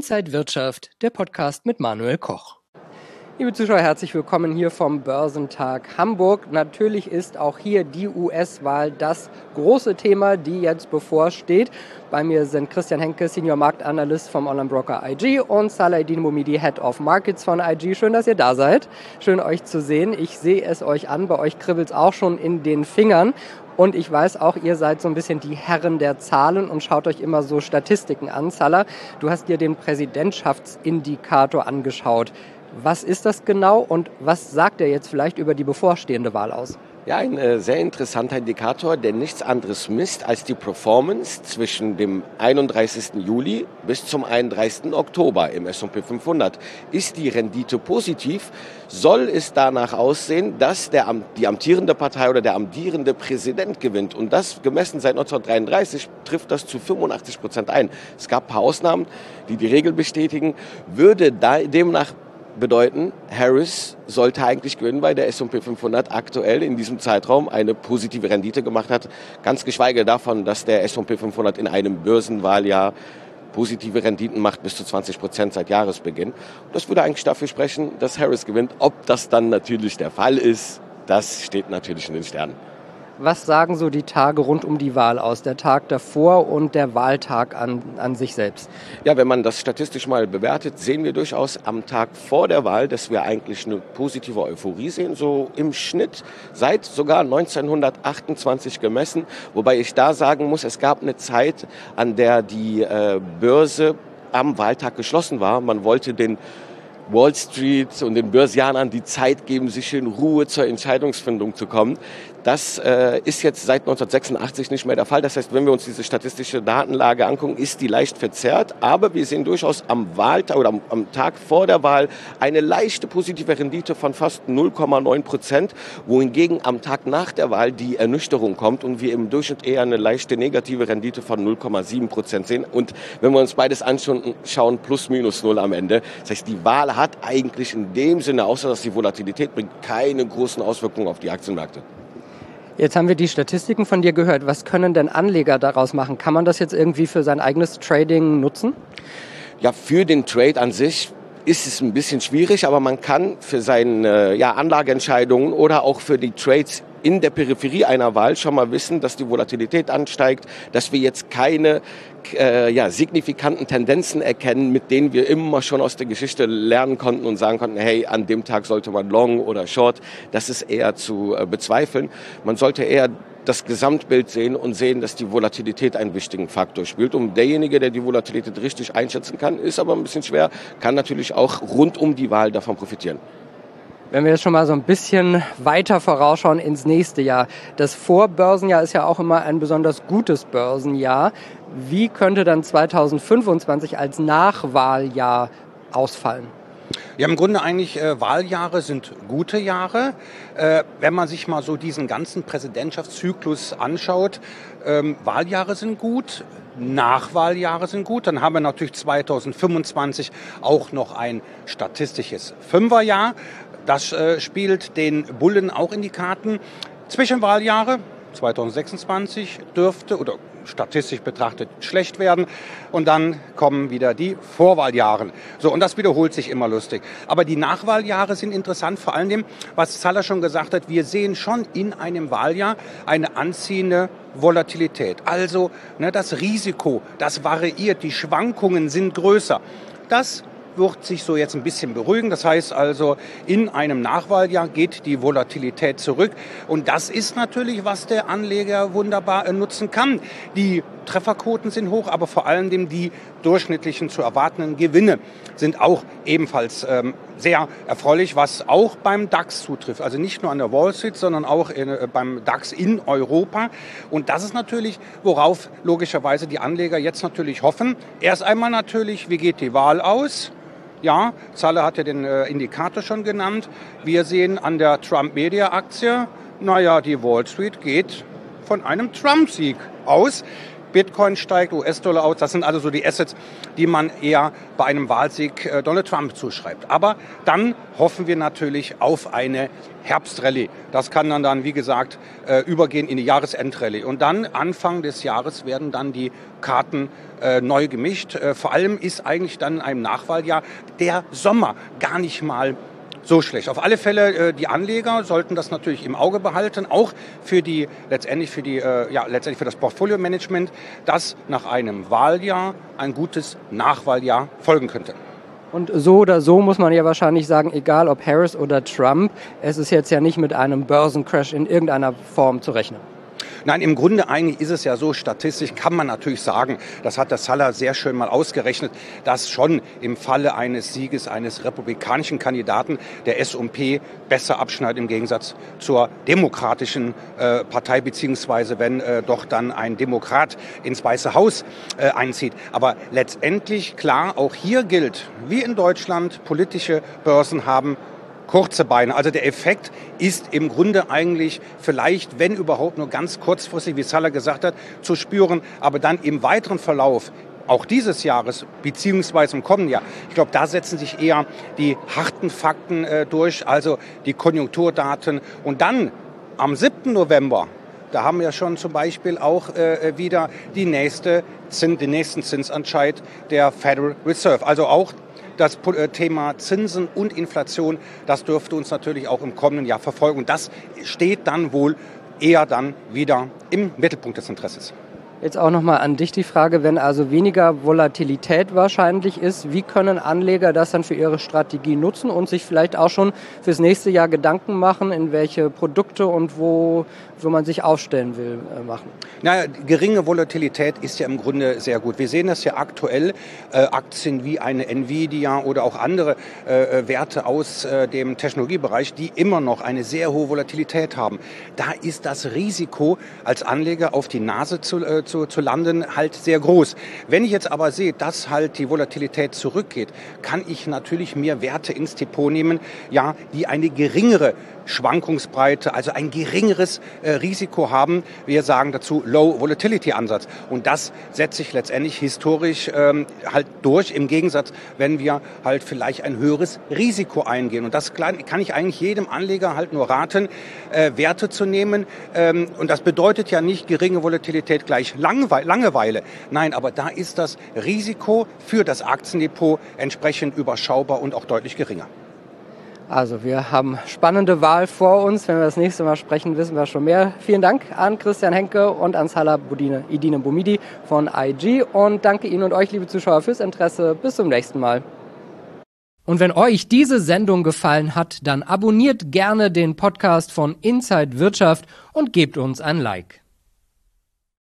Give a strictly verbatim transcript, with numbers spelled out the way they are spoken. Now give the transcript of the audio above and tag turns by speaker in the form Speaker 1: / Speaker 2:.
Speaker 1: Inside Wirtschaft, der Podcast mit Manuel Koch. Liebe Zuschauer, herzlich willkommen hier vom Börsentag Hamburg. Natürlich ist auch hier die U S-Wahl das große Thema, die jetzt bevorsteht. Bei mir sind Christian Henke, Senior Marktanalyst vom Online-Broker I G und Salah-Eddin Moumidi, Head of Markets von I G. Schön, dass ihr da seid. Schön, euch zu sehen. Ich sehe es euch an. Bei euch kribbelt es auch schon in den Fingern. Und ich weiß auch, ihr seid so ein bisschen die Herren der Zahlen und schaut euch immer so Statistiken an. Salah, du hast dir den Präsidentschaftsindikator angeschaut. Was ist das genau und was sagt er jetzt vielleicht über die bevorstehende Wahl aus?
Speaker 2: Ja, ein äh, sehr interessanter Indikator, der nichts anderes misst als die Performance zwischen dem einunddreißigsten Juli bis zum einunddreißigsten Oktober im S und P fünfhundert. Ist die Rendite positiv, soll es danach aussehen, dass der, die amtierende Partei oder der amtierende Präsident gewinnt. Und das gemessen seit neunzehnhundertdreiunddreißig trifft das zu fünfundachtzig Prozent ein. Es gab ein paar Ausnahmen, die die Regel bestätigen, würde da demnach bedeuten, Harris sollte eigentlich gewinnen, weil der S und P fünfhundert aktuell in diesem Zeitraum eine positive Rendite gemacht hat. Ganz geschweige davon, dass der S und P fünfhundert in einem Börsenwahljahr positive Renditen macht bis zu zwanzig Prozent seit Jahresbeginn. Das würde eigentlich dafür sprechen, dass Harris gewinnt. Ob das dann natürlich der Fall ist, das steht natürlich in den Sternen.
Speaker 1: Was sagen so die Tage rund um die Wahl aus, der Tag davor und der Wahltag an, an sich selbst?
Speaker 2: Ja, wenn man das statistisch mal bewertet, sehen wir durchaus am Tag vor der Wahl, dass wir eigentlich eine positive Euphorie sehen, so im Schnitt seit sogar neunzehnhundertachtundzwanzig gemessen. Wobei ich da sagen muss, es gab eine Zeit, an der die äh, Börse am Wahltag geschlossen war. Man wollte den Wall Street und den Börsianern die Zeit geben, sich in Ruhe zur Entscheidungsfindung zu kommen. Das äh, ist jetzt seit neunzehnhundertsechsundachtzig nicht mehr der Fall. Das heißt, wenn wir uns diese statistische Datenlage angucken, ist die leicht verzerrt. Aber wir sehen durchaus am Wahltag oder am, am Tag vor der Wahl eine leichte positive Rendite von fast null Komma neun Prozent, wohingegen am Tag nach der Wahl die Ernüchterung kommt und wir im Durchschnitt eher eine leichte negative Rendite von null Komma sieben Prozent sehen. Und wenn wir uns beides anschauen, schauen plus minus null am Ende. Das heißt, die Wahl hat eigentlich in dem Sinne, außer dass die Volatilität bringt, keine großen Auswirkungen auf die Aktienmärkte.
Speaker 1: Jetzt haben wir die Statistiken von dir gehört. Was können denn Anleger daraus machen? Kann man das jetzt irgendwie für sein eigenes Trading nutzen?
Speaker 2: Ja, für den Trade an sich ist es ein bisschen schwierig, aber man kann für seine ja, Anlageentscheidungen oder auch für die Trades in der Peripherie einer Wahl schon mal wissen, dass die Volatilität ansteigt, dass wir jetzt keine äh, ja, signifikanten Tendenzen erkennen, mit denen wir immer schon aus der Geschichte lernen konnten und sagen konnten, hey, an dem Tag sollte man Long oder Short. Das ist eher zu äh, bezweifeln. Man sollte eher das Gesamtbild sehen und sehen, dass die Volatilität einen wichtigen Faktor spielt. Und derjenige, der die Volatilität richtig einschätzen kann, ist aber ein bisschen schwer, kann natürlich auch rund um die Wahl davon profitieren.
Speaker 1: Wenn wir jetzt schon mal so ein bisschen weiter vorausschauen ins nächste Jahr. Das Vorbörsenjahr ist ja auch immer ein besonders gutes Börsenjahr. Wie könnte dann zweitausendfünfundzwanzig als Nachwahljahr ausfallen?
Speaker 3: Ja, im Grunde eigentlich äh, Wahljahre sind gute Jahre. Äh, wenn man sich mal so diesen ganzen Präsidentschaftszyklus anschaut, ähm, Wahljahre sind gut, Nachwahljahre sind gut. Dann haben wir natürlich zweitausendfünfundzwanzig auch noch ein statistisches Fünferjahr. Das äh, spielt den Bullen auch in die Karten. Zwischenwahljahre zweitausendsechsundzwanzig dürfte oder statistisch betrachtet schlecht werden. Und dann kommen wieder die Vorwahljahre. So, und das wiederholt sich immer lustig. Aber die Nachwahljahre sind interessant, vor allem, was Salah schon gesagt hat, wir sehen schon in einem Wahljahr eine anziehende Volatilität. Also ne, das Risiko, das variiert, die Schwankungen sind größer. Das wird sich so jetzt ein bisschen beruhigen. Das heißt also, in einem Nachwahljahr geht die Volatilität zurück. Und das ist natürlich, was der Anleger wunderbar nutzen kann. Die Trefferquoten sind hoch, aber vor allem die durchschnittlichen zu erwartenden Gewinne sind auch ebenfalls ähm, sehr erfreulich, was auch beim DAX zutrifft. Also nicht nur an der Wall Street, sondern auch in, äh, beim DAX in Europa. Und das ist natürlich, worauf logischerweise die Anleger jetzt natürlich hoffen. Erst einmal natürlich, wie geht die Wahl aus? Ja, Salah hat ja den äh, Indikator schon genannt. Wir sehen an der Trump-Media-Aktie, naja, die Wall Street geht von einem Trump-Sieg aus. Bitcoin steigt, U S-Dollar aus. Das sind also so die Assets, die man eher bei einem Wahlsieg äh, Donald Trump zuschreibt. Aber dann hoffen wir natürlich auf eine Herbstrallye. Das kann dann, dann wie gesagt, äh, übergehen in die Jahresendrallye. Und dann, Anfang des Jahres, werden dann die Karten äh, neu gemischt. Äh, vor allem ist eigentlich dann in einem Nachwahljahr der Sommer gar nicht mal so schlecht. Auf alle Fälle, äh, die Anleger sollten das natürlich im Auge behalten, auch für die, letztendlich für die, äh, ja, letztendlich für das Portfolio-Management, dass nach einem Wahljahr ein gutes Nachwahljahr folgen könnte.
Speaker 1: Und so oder so muss man ja wahrscheinlich sagen, egal ob Harris oder Trump, es ist jetzt ja nicht mit einem Börsencrash in irgendeiner Form zu rechnen.
Speaker 3: Nein, im Grunde eigentlich ist es ja so, statistisch kann man natürlich sagen, das hat der Saller sehr schön mal ausgerechnet, dass schon im Falle eines Sieges eines republikanischen Kandidaten der S und P besser abschneidet im Gegensatz zur demokratischen äh, Partei, beziehungsweise wenn äh, doch dann ein Demokrat ins Weiße Haus äh, einzieht. Aber letztendlich, klar, auch hier gilt, wie in Deutschland, politische Börsen haben kurze Beine. Also der Effekt ist im Grunde eigentlich vielleicht, wenn überhaupt, nur ganz kurzfristig, wie Saller gesagt hat, zu spüren. Aber dann im weiteren Verlauf, auch dieses Jahres, beziehungsweise im kommenden Jahr, ich glaube, da setzen sich eher die harten Fakten äh, durch, also die Konjunkturdaten. Und dann am siebten November, da haben wir schon zum Beispiel auch äh, wieder die nächste, den nächsten Zinsentscheid der Federal Reserve. Also auch das Thema Zinsen und Inflation, das dürfte uns natürlich auch im kommenden Jahr verfolgen. Und das steht dann wohl eher dann wieder im Mittelpunkt des Interesses.
Speaker 1: Jetzt auch nochmal an dich die Frage, wenn also weniger Volatilität wahrscheinlich ist, wie können Anleger das dann für ihre Strategie nutzen und sich vielleicht auch schon fürs nächste Jahr Gedanken machen, in welche Produkte und wo, wo man sich aufstellen will, machen?
Speaker 3: Naja, geringe Volatilität ist ja im Grunde sehr gut. Wir sehen das ja aktuell, äh, Aktien wie eine Nvidia oder auch andere äh, Werte aus äh, dem Technologiebereich, die immer noch eine sehr hohe Volatilität haben. Da ist das Risiko, als Anleger auf die Nase zu äh, Zu, zu landen, halt sehr groß. Wenn ich jetzt aber sehe, dass halt die Volatilität zurückgeht, kann ich natürlich mehr Werte ins Depot nehmen, ja, die eine geringere Schwankungsbreite, also ein geringeres äh, Risiko haben. Wir sagen dazu Low Volatility Ansatz. Und das setzt sich letztendlich historisch ähm, halt durch, im Gegensatz, wenn wir halt vielleicht ein höheres Risiko eingehen. Und das kann ich eigentlich jedem Anleger halt nur raten, äh, Werte zu nehmen. Ähm, und das bedeutet ja nicht geringe Volatilität gleich Langwe- Langeweile. Nein, aber da ist das Risiko für das Aktiendepot entsprechend überschaubar und auch deutlich geringer.
Speaker 1: Also wir haben spannende Wahl vor uns. Wenn wir das nächste Mal sprechen, wissen wir schon mehr. Vielen Dank an Christian Henke und an Salah Eddine Bouhmidi von I G. Und danke Ihnen und euch, liebe Zuschauer, fürs Interesse. Bis zum nächsten Mal. Und wenn euch diese Sendung gefallen hat, dann abonniert gerne den Podcast von Inside Wirtschaft und gebt uns ein Like.